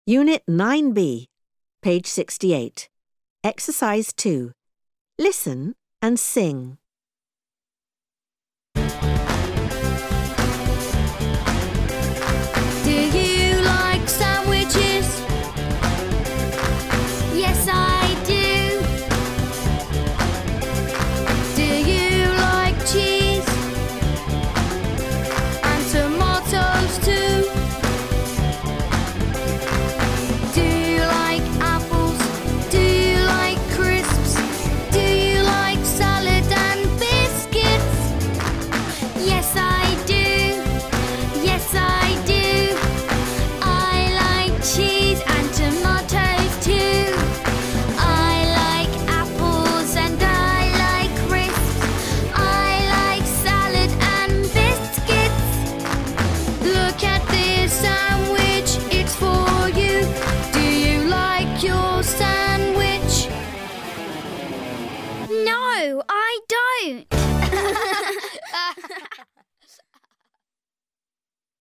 Unit 9B, page 68. Exercise 2. Listen and sing. Do you like sandwiches? Yes, I do. Do you like cheese? And tomatoes too. Do you like apples? Do you like crisps? Do you like salad and biscuits? Yes, I do. Yes, I do. I like cheese and tomatoes too. I like apples and I like crisps. I like salad and biscuits. Look at this sandwich, it's for you. Do you like your sandwich? No, I don't.